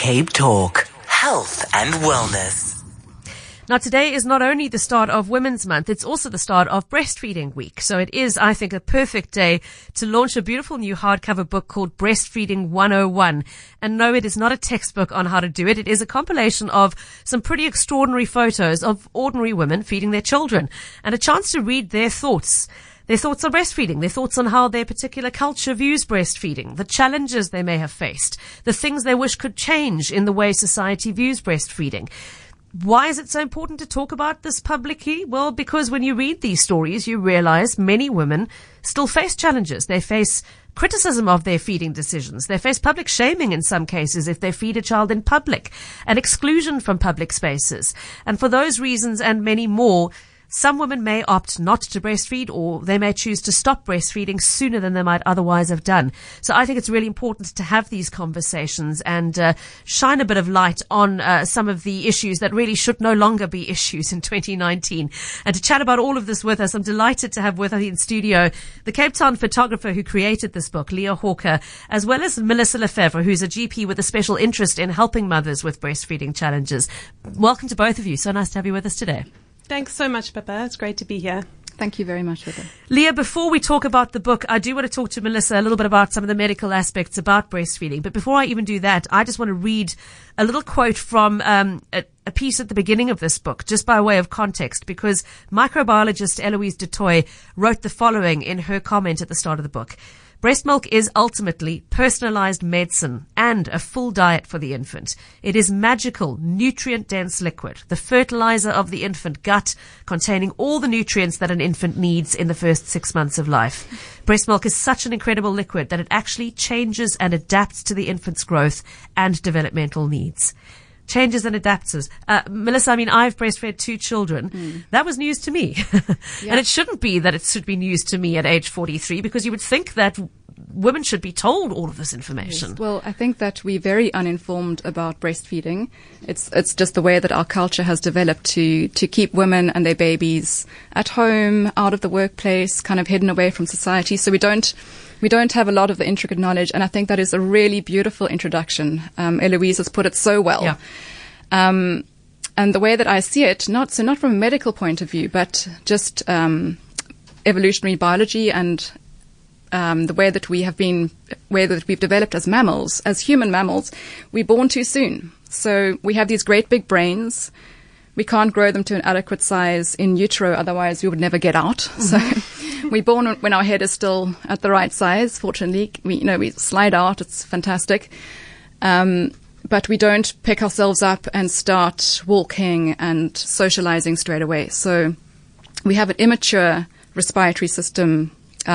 Cape Talk, health and wellness. Now, today is not only the start of Women's Month, it's also the start of Breastfeeding Week. So it is, I think, a perfect day to launch a beautiful new hardcover book called Breastfeeding 101. And no, it is not a textbook on how to do it. It is a compilation of some pretty extraordinary photos of ordinary women feeding their children and a chance to read their thoughts. Their thoughts on breastfeeding, their thoughts on how their particular culture views breastfeeding, the challenges they may have faced, the things they wish could change in the way society views breastfeeding. Why is it so important to talk about this publicly? Well, because when you read these stories, you realize many women still face challenges. They face criticism of their feeding decisions. They face public shaming in some cases if they feed a child in public, and exclusion from public spaces. And for those reasons and many more, some women may opt not to breastfeed, or they may choose to stop breastfeeding sooner than they might otherwise have done. So I think it's really important to have these conversations and shine a bit of light on some of the issues that really should no longer be issues in 2019. And to chat about all of this with us, I'm delighted to have with us in studio the Cape Town photographer who created this book, Leah Hawker, as well as Melissa Lefevre, who's a GP with a special interest in helping mothers with breastfeeding challenges. Welcome to both of you. So nice to have you with us today. Thanks so much, Pippa. It's great to be here. Thank you very much, Pippa. Leah, before we talk about the book, I do want to talk to Melissa a little bit about some of the medical aspects about breastfeeding. But before I even do that, I just want to read a little quote from a piece at the beginning of this book, just by way of context, because microbiologist Eloise du Toit wrote the following in her comment at the start of the book. Breast milk is ultimately personalized medicine and a full diet for the infant. It is magical, nutrient-dense liquid, the fertilizer of the infant gut, containing all the nutrients that an infant needs in the first 6 months of life. Breast milk is such an incredible liquid that it actually changes and adapts to the infant's growth and developmental needs. Changes and adapts. Melissa, I mean, I've breastfed 2 children. That was news to me. And it shouldn't be that it should be news to me at age 43, because you would think that women should be told all of this information. Yes. Well, I think that we're very uninformed about breastfeeding. It's just the way that our culture has developed to keep women and their babies at home, out of the workplace, kind of hidden away from society. So we don't have a lot of the intricate knowledge, and I think that is a really beautiful introduction. Eloise has put it so well. Yeah. And the way that I see it, not from a medical point of view, but just evolutionary biology and the way that we've developed as mammals, as human mammals, we're born too soon. So we have these great big brains. We can't grow them to an adequate size in utero, otherwise we would never get out. So we're born when our head is still at the right size. Fortunately, we slide out. It's fantastic. But we don't pick ourselves up and start walking and socializing straight away. So we have an immature respiratory system.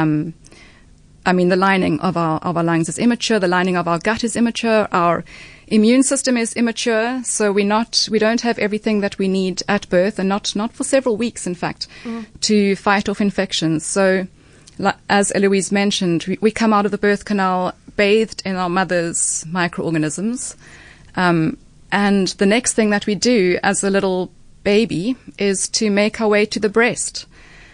The lining of our lungs is immature. The lining of our gut is immature. Our immune system is immature. So we don't have everything that we need at birth, and not for several weeks, in fact, to fight off infections. So as Eloise mentioned, we come out of the birth canal bathed in our mother's microorganisms. And the next thing that we do as a little baby is to make our way to the breast.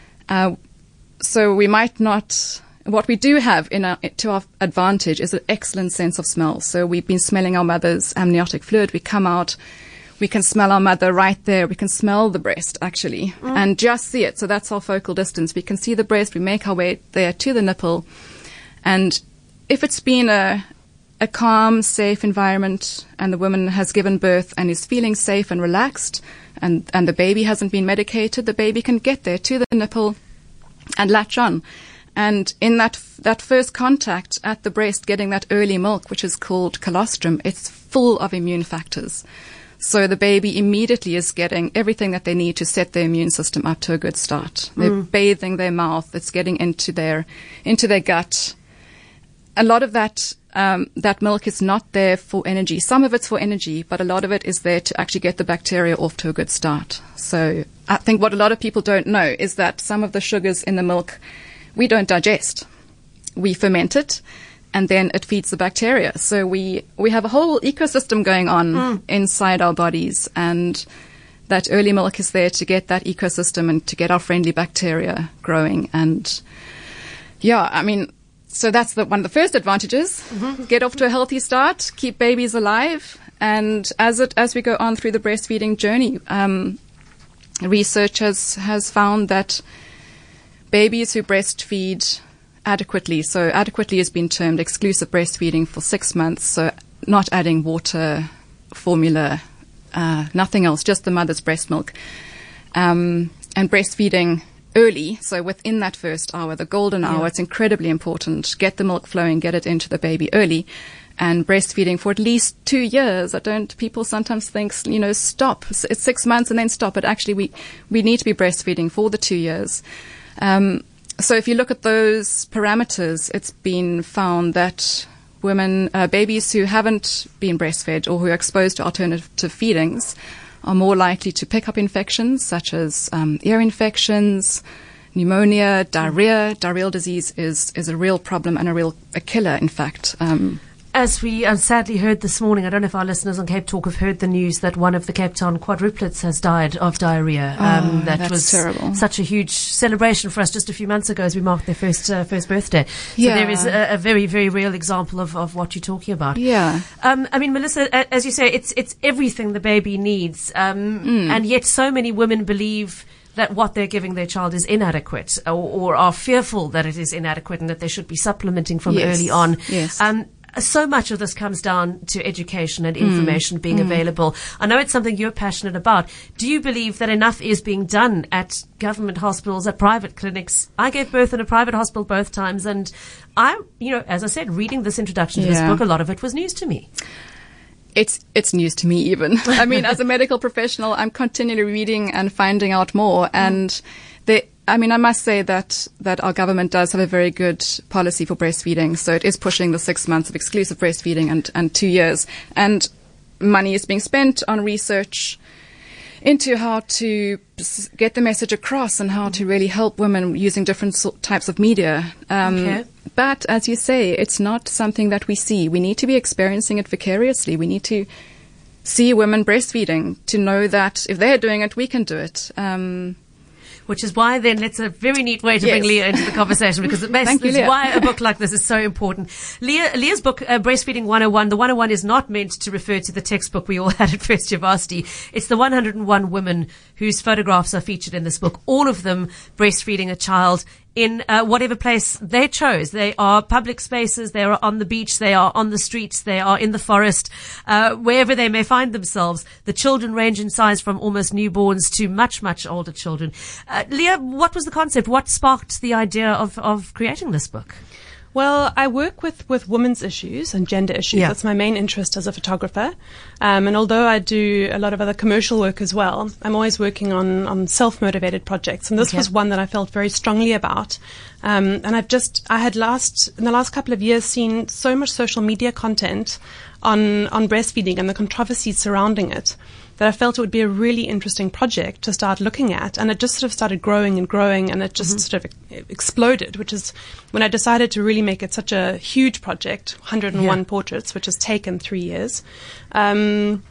So we might not... What we do have to our advantage is an excellent sense of smell. So we've been smelling our mother's amniotic fluid. We come out, we can smell our mother right there. We can smell the breast, actually, and just see it. So that's our focal distance. We can see the breast. We make our way there to the nipple. And if it's been a calm, safe environment and the woman has given birth and is feeling safe and relaxed and the baby hasn't been medicated, the baby can get there to the nipple and latch on. And in that first contact at the breast, getting that early milk, which is called colostrum, it's full of immune factors. So the baby immediately is getting everything that they need to set their immune system up to a good start. They're bathing their mouth. It's getting into their gut. A lot of that milk is not there for energy. Some of it's for energy, but a lot of it is there to actually get the bacteria off to a good start. So I think what a lot of people don't know is that some of the sugars in the milk we don't digest. We ferment it, and then it feeds the bacteria. So we have a whole ecosystem going on inside our bodies, and that early milk is there to get that ecosystem and to get our friendly bacteria growing. And so that's one of the first advantages. Get off to a healthy start, keep babies alive, And as we go on through the breastfeeding journey, research has found that babies who breastfeed adequately, so adequately has been termed exclusive breastfeeding for 6 months, so not adding water, formula, nothing else, just the mother's breast milk, and breastfeeding early, so within that first hour, the golden hour, it's incredibly important. Get the milk flowing, get it into the baby early, and breastfeeding for at least 2 years. People sometimes think, stop. It's 6 months and then stop. But actually, we need to be breastfeeding for the 2 years. So if you look at those parameters, it's been found that babies who haven't been breastfed or who are exposed to alternative feedings are more likely to pick up infections such as ear infections, pneumonia, diarrhea. Diarrheal disease is a real problem and a killer, in fact. As we sadly heard this morning, I don't know if our listeners on Cape Talk have heard the news that one of the Cape Town quadruplets has died of diarrhea. That was terrible. Such a huge celebration for us just a few months ago as we marked their first birthday. So there is a very, very real example of what you're talking about. Yeah. Melissa, as you say, it's everything the baby needs. And yet so many women believe that what they're giving their child is inadequate or are fearful that it is inadequate and that they should be supplementing from early on. Yes. So much of this comes down to education and information being available. I know it's something you're passionate about. Do you believe that enough is being done at government hospitals, at private clinics? I gave birth in a private hospital both times, and as I said, reading this introduction to this book, a lot of it was news to me. It's news to me even. I mean, as a medical professional, I'm continually reading and finding out more. And I must say that our government does have a very good policy for breastfeeding. So it is pushing the 6 months of exclusive breastfeeding and 2 years. And money is being spent on research into how to get the message across and how to really help women using different types of media. But as you say, it's not something that we see. We need to be experiencing it vicariously. We need to see women breastfeeding to know that if they're doing it, we can do it. Which is why then it's a very neat way to bring Leah into the conversation, because it's why a book like this is so important. Leah's book, Breastfeeding 101, the 101 is not meant to refer to the textbook we all had at First Year Varsity. It's the 101 women whose photographs are featured in this book, all of them breastfeeding a child in whatever place they chose. They are public spaces, they are on the beach, they are on the streets, they are in the forest, wherever they may find themselves. The children range in size from almost newborns to much, much older children. Leah, what was the concept? What sparked the idea of creating this book? Well, I work with women's issues and gender issues. That's my main interest as a photographer. And although I do a lot of other commercial work as well, I'm always working on self-motivated projects. And this was one that I felt very strongly about. And in the last couple of years, seen so much social media content on breastfeeding and the controversies surrounding it, that I felt it would be a really interesting project to start looking at. And it just sort of started growing and growing, and it just sort of exploded, which is when I decided to really make it such a huge project, 101 portraits, which has taken 3 years. And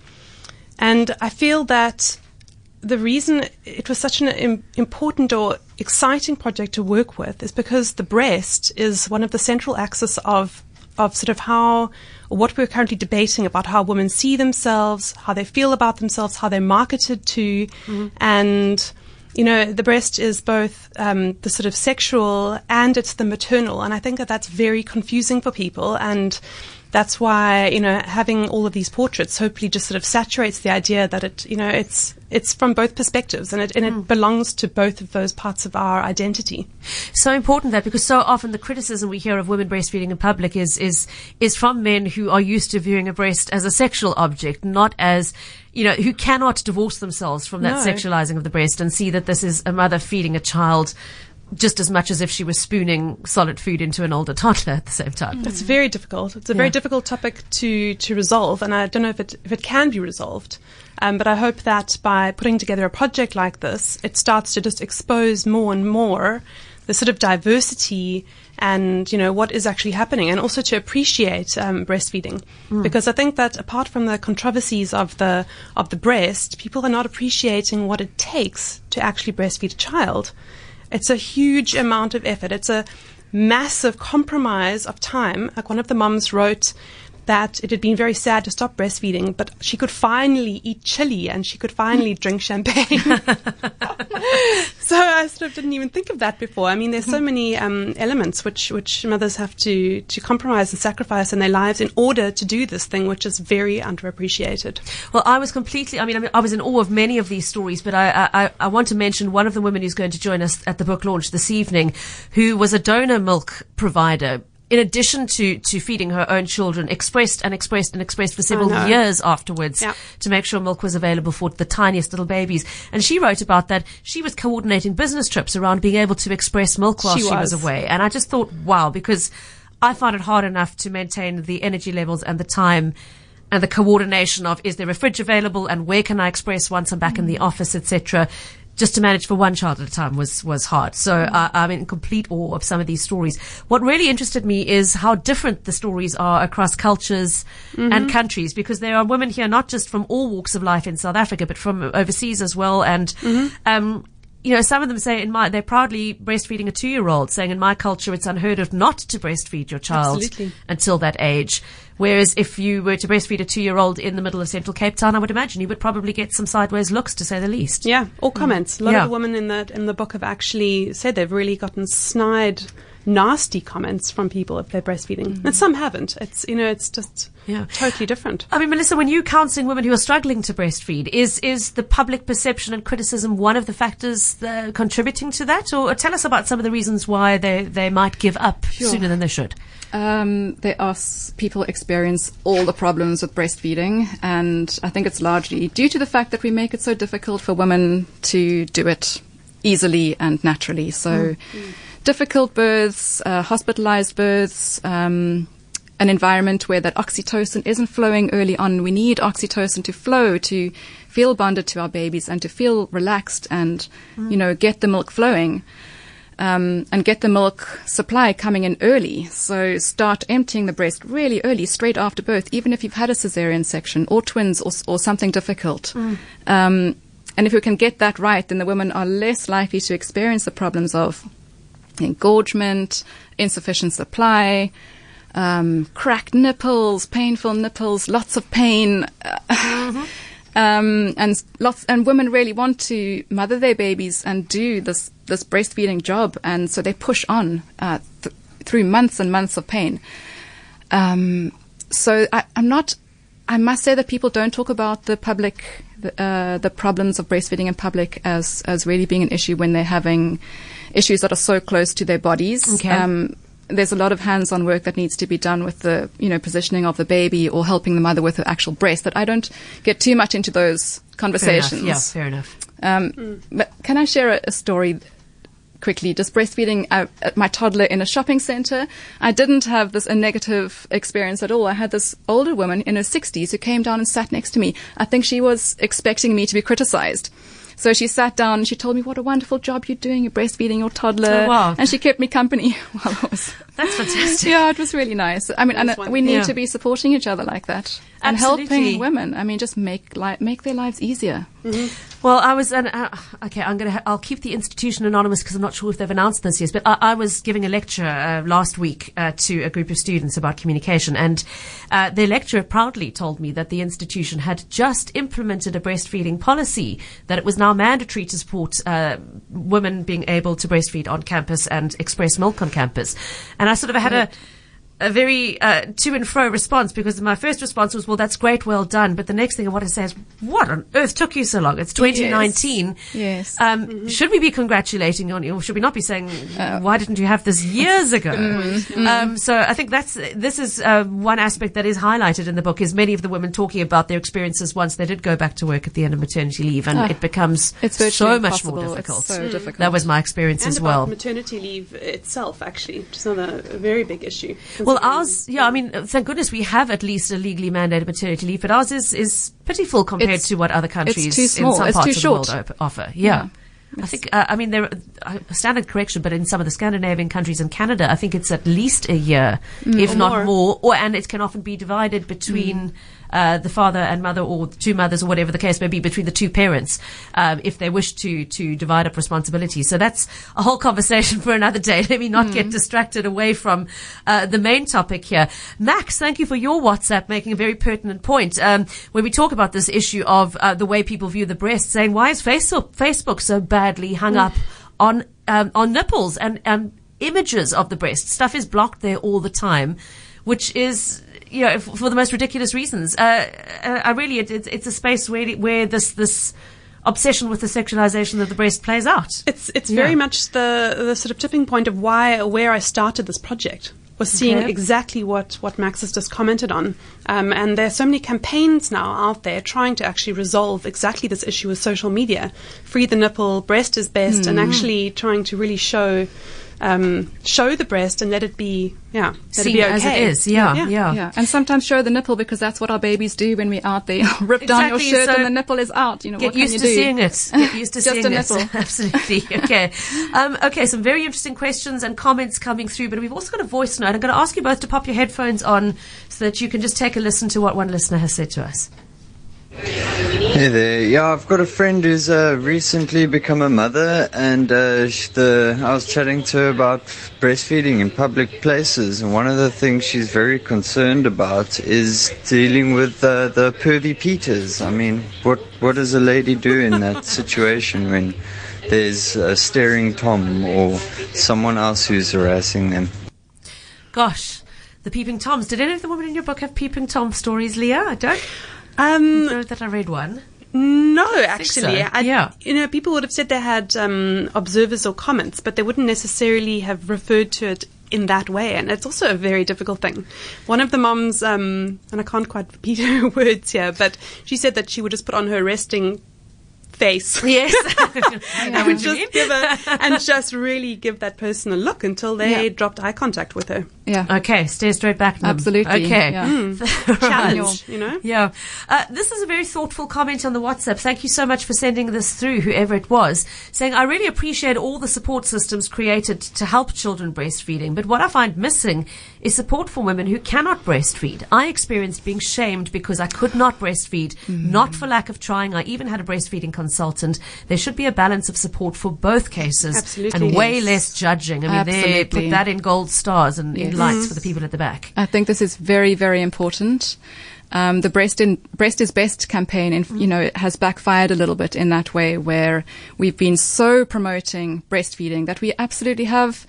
I feel that the reason it was such an important or exciting project to work with is because the breast is one of the central axes of sort of what we're currently debating about how women see themselves, how they feel about themselves, how they're marketed to. And, the breast is both the sort of sexual and it's the maternal. And I think that that's very confusing for people. And that's why, having all of these portraits hopefully just sort of saturates the idea that it's from both perspectives and it belongs to both of those parts of our identity. So important that, because so often the criticism we hear of women breastfeeding in public is from men who are used to viewing a breast as a sexual object, not as, who cannot divorce themselves from that sexualizing of the breast and see that this is a mother feeding a child just as much as if she was spooning solid food into an older toddler at the same time. It's very difficult. It's a very difficult topic to resolve, and I don't know if it can be resolved. But I hope that by putting together a project like this, it starts to just expose more and more the sort of diversity and, what is actually happening, and also to appreciate breastfeeding. Because I think that apart from the controversies of the breast, people are not appreciating what it takes to actually breastfeed a child. It's a huge amount of effort. It's a massive compromise of time. Like one of the mums wrote that it had been very sad to stop breastfeeding, but she could finally eat chili and she could finally drink champagne. So I sort of didn't even think of that before. I mean, there's so many elements which mothers have to compromise and sacrifice in their lives in order to do this thing, which is very underappreciated. Well, I was I was in awe of many of these stories, but I want to mention one of the women who's going to join us at the book launch this evening, who was a donor milk provider. In addition to feeding her own children, expressed for several years afterwards to make sure milk was available for the tiniest little babies. And she wrote about that. She was coordinating business trips around being able to express milk while she was away. And I just thought, wow, because I find it hard enough to maintain the energy levels and the time and the coordination of, is there a fridge available and where can I express once I'm back in the office, etc. Just to manage for one child at a time was hard. So I'm in complete awe of some of these stories. What really interested me is how different the stories are across cultures and countries, because there are women here not just from all walks of life in South Africa, but from overseas as well. And some of them say they're proudly breastfeeding a 2-year-old, saying in my culture it's unheard of not to breastfeed your child until that age. Whereas if you were to breastfeed a 2-year-old in the middle of Central Cape Town, I would imagine you would probably get some sideways looks, to say the least. Yeah, or comments. A lot of the women in the book have actually said they've really gotten snide, nasty comments from people if they're breastfeeding. And some haven't. It's just totally different. I mean, Melissa, when you're counselling women who are struggling to breastfeed, is the public perception and criticism one of the factors contributing to that? Or tell us about some of the reasons why they might give up sooner than they should. People experience all the problems with breastfeeding, and I think it's largely due to the fact that we make it so difficult for women to do it easily and naturally. So difficult births, hospitalized births, an environment where that oxytocin isn't flowing early on. We need oxytocin to flow to feel bonded to our babies and to feel relaxed and, get the milk flowing. And get the milk supply coming in early. So start emptying the breast really early, straight after birth, even if you've had a cesarean section or twins or something difficult. And if we can get that right, then the women are less likely to experience the problems of engorgement, insufficient supply, cracked nipples, painful nipples, lots of pain. And women really want to mother their babies and do this breastfeeding job, and so they push on through months and months of pain. So I must say that people don't talk about the problems of breastfeeding in public as really being an issue when they're having issues that are so close to their bodies. Okay. There's a lot of hands-on work that needs to be done with the, positioning of the baby or helping the mother with her actual breast, that I don't get too much into those conversations. Fair enough. But can I share a story quickly? Just breastfeeding my toddler in a shopping center. I didn't have a negative experience at all. I had this older woman in her 60s who came down and sat next to me. I think she was expecting me to be criticized. So she sat down and she told me what a wonderful job you're doing. You're breastfeeding your toddler. Oh, wow. And she kept me company while I was. That's fantastic. Yeah, it was really nice. I mean, we need to be supporting each other like that. And helping women. I mean, just make their lives easier. Mm-hmm. Well, I was, I'll keep the institution anonymous because I'm not sure if they've announced this yet, but I was giving a lecture last week to a group of students about communication, and their lecturer proudly told me that the institution had just implemented a breastfeeding policy, that it was now mandatory to support women being able to breastfeed on campus and express milk on campus. And I sort of had a very to and fro response, because my first response was, well, that's great, well done. But the next thing I wanted to say is, what on earth took you so long? It's 2019. Yes. Should we be congratulating on you, or should we not be saying, why didn't you have this years ago? So I think this is one aspect that is highlighted in the book, is many of the women talking about their experiences once they did go back to work at the end of maternity leave, and it becomes so much more difficult. It's so difficult. That was my experience as well. And maternity leave itself, actually, which is another very big issue. Well, ours, thank goodness we have at least a legally mandated maternity leave, but ours is pretty full compared to what other countries in some parts of the world offer. Yeah. I think, there a standard correction, but in some of the Scandinavian countries and Canada, I think it's at least a year, if not more. And it can often be divided between the father and mother, or the two mothers, or whatever the case may be, between the two parents, if they wish to divide up responsibilities. So that's a whole conversation for another day. Let me not get distracted away from the main topic here. Max, thank you for your WhatsApp, making a very pertinent point. When we talk about this issue of the way people view the breast, saying, why is Facebook so badly hung up on nipples and images of the breast? Stuff is blocked there all the time, which is, for the most ridiculous reasons. It's a space where this obsession with the sexualization of the breast plays out. It's very much the sort of tipping point of where I started this project, was seeing exactly what Max has just commented on. And there are so many campaigns now out there trying to actually resolve exactly this issue with social media. Free the nipple, breast is best, and actually trying to really show the breast and let it be, seen okay. as it is. Yeah. And sometimes show the nipple, because that's what our babies do when we're out there. Rip down your shirt and the nipple is out. Get what used can to you do? seeing it. Get used to seeing a nipple. it. Absolutely. Okay. Okay. Some very interesting questions and comments coming through, but we've also got a voice note. I'm going to ask you both to pop your headphones on so that you can just take a listen to what one listener has said to us. Hey there. Yeah, I've got a friend who's recently become a mother, and I was chatting to her about breastfeeding in public places, and one of the things she's very concerned about is dealing with the pervy Peters. I mean, what does a lady do in that situation when there's a staring Tom or someone else who's harassing them? Gosh, the peeping Toms. Did any of the women in your book have peeping Tom stories, Leah? I don't know that I read one. No, actually. So. People would have said they had observers or comments, but they wouldn't necessarily have referred to it in that way. And it's also a very difficult thing. One of the moms, and I can't quite repeat her words here, but she said that she would just put on her resting face. Yes. I know what you mean. And just really give that person a look until they dropped eye contact with her. Yeah. Okay. Stare straight back. Absolutely. Okay. Yeah. Challenge, Yeah. This is a very thoughtful comment on the WhatsApp. Thank you so much for sending this through, whoever it was, saying, I really appreciate all the support systems created to help children breastfeeding, but what I find missing is support for women who cannot breastfeed. I experienced being shamed because I could not breastfeed, not for lack of trying. I even had a breastfeeding consultant. There should be a balance of support for both cases. Absolutely. And way less judging. I mean, they put that in gold stars and in lights for the people at the back. I think this is very, very important. The Breast is Best campaign, it has backfired a little bit in that way, where we've been so promoting breastfeeding that we absolutely have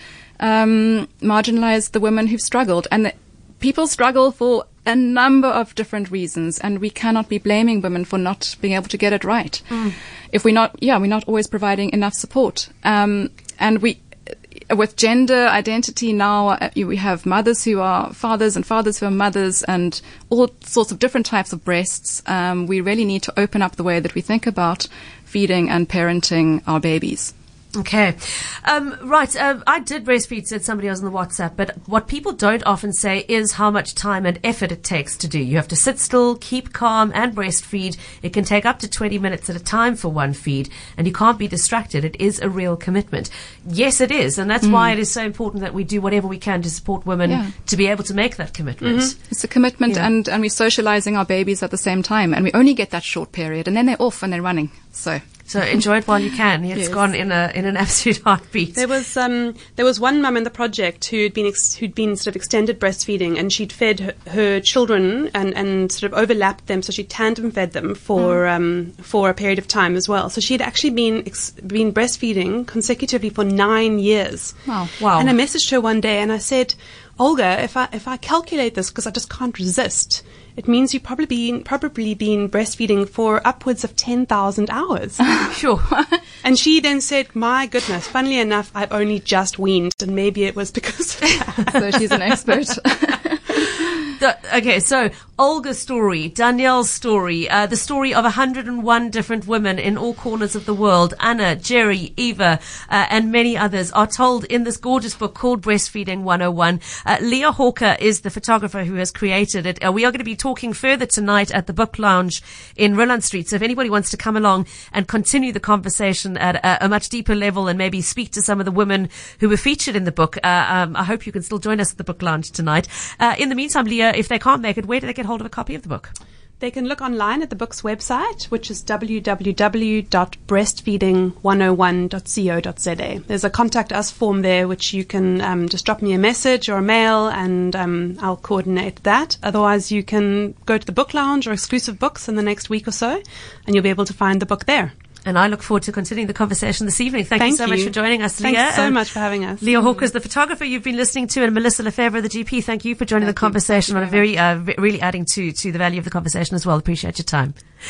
marginalized the women who've struggled. And people struggle for a number of different reasons, and we cannot be blaming women for not being able to get it right. If we're not always providing enough support. And with gender identity now, we have mothers who are fathers and fathers who are mothers, and all sorts of different types of breasts. We really need to open up the way that we think about feeding and parenting our babies. Okay. Right. I did breastfeed, said somebody else on the WhatsApp, but what people don't often say is how much time and effort it takes to do. You have to sit still, keep calm, and breastfeed. It can take up to 20 minutes at a time for one feed, and you can't be distracted. It is a real commitment. Yes, it is, and that's why it is so important that we do whatever we can to support women to be able to make that commitment. It's a commitment, and we're socializing our babies at the same time, and we only get that short period, and then they're off and they're running. So enjoy it while you can. It's gone in an absolute heartbeat. There was one mum in the project who'd been sort of extended breastfeeding, and she'd fed her children and sort of overlapped them, so she tandem fed them for a period of time as well. So she'd actually been breastfeeding consecutively for 9 years. Wow! And I messaged her one day and I said, Olga, if I calculate this, because I just can't resist, it means you've probably been breastfeeding for upwards of 10,000 hours. Sure. And she then said, my goodness, funnily enough, I've only just weaned, and maybe it was because of that. So she's an expert. Okay, so Olga's story, Danielle's story, the story of 101 different women in all corners of the world, Anna, Jerry, Eva, and many others are told in this gorgeous book called Breastfeeding 101. Leah Hawker is the photographer who has created it. We are going to be talking further tonight at the Book Lounge in Rilland Street. So if anybody wants to come along and continue the conversation at a much deeper level and maybe speak to some of the women who were featured in the book, I hope you can still join us at the Book Lounge tonight. In the meantime, Leah, if they can't make it, where do they get hold of a copy of the book? They can look online at the book's website, which is www.breastfeeding101.co.za. There's a contact us form there, which you can just drop me a message or a mail, and I'll coordinate that. Otherwise, you can go to the book lounge or exclusive books in the next week or so, and you'll be able to find the book there. And I look forward to continuing the conversation this evening. Thank you so much for joining us, Leah. Thanks so much for having us. Leah Hawkers, the photographer you've been listening to, and Melissa Lefebvre, the GP. Thank you for joining the conversation on a very, really adding to the value of the conversation as well. Appreciate your time.